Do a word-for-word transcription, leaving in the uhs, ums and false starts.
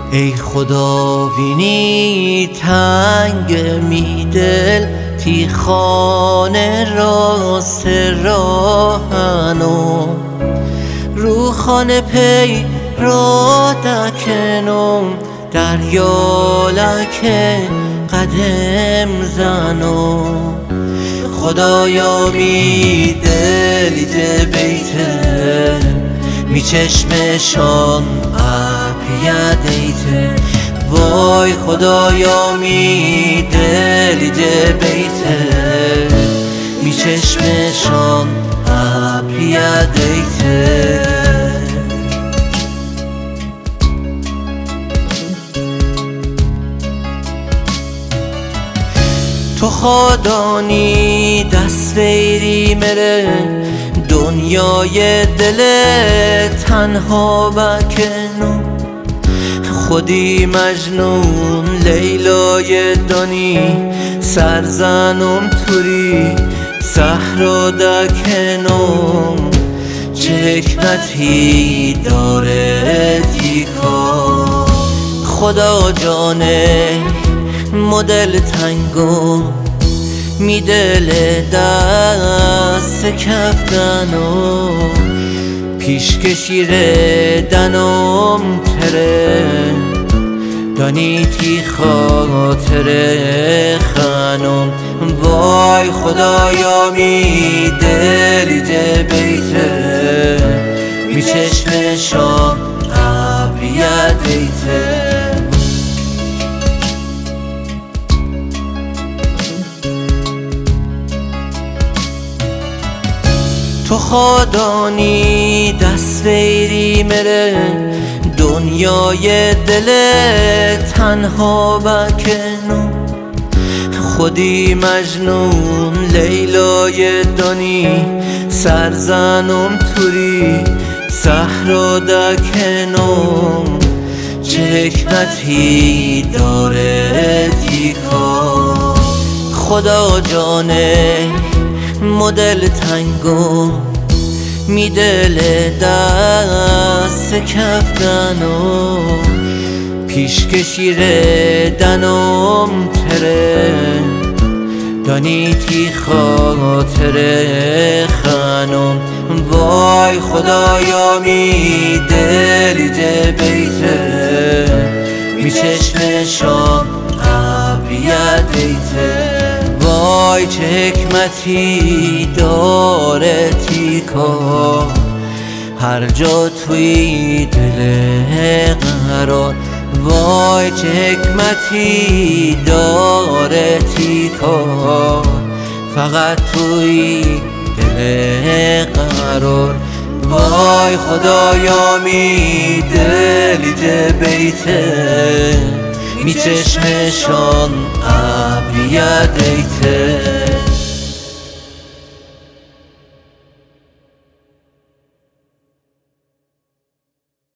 ای خدا بینی تنگ می دل تی خانه راست راهنو رو خانه پی را دکنم دریا لکه قدم زنو خدایا می دلی ده بیته می چشمشان اپیدیته وای خدایا می دلی ده بیته می چشمشان اپیدیته تو خودانی دست ویری مره دنیای دل تنها بکنو خودی مجنون لیلای دانی سرزنم توری صحرا دکنم چه حکمتی داره تیکا خدا جانه مدل تنگو می دل دست کفتنو پیش کشیر دنم تره دانی تی خاطر خانم وای خدایا می دلی ده بیته می چشمشان ابریدیته تو خودانی دست ویری مره دنیای دل تنها بکنو خودی مجنون لیلای دانی سرزنم توری صحرا دکنم چه حکمتی داره تیکا خدا جانه مدل تنگو می دل دست کفتنو پیش کشیر دنم تره دانی تی خاطر خانم وای خدایا می دلی ده بیته می چشمشان ابریدیته وای چه حکمتی داره تیکا هر جا توی دل قرار وای چه حکمتی داره تیکا فقط توی دل قرار وای خدایا می دلی ده بیته می چشمشان ابریدیته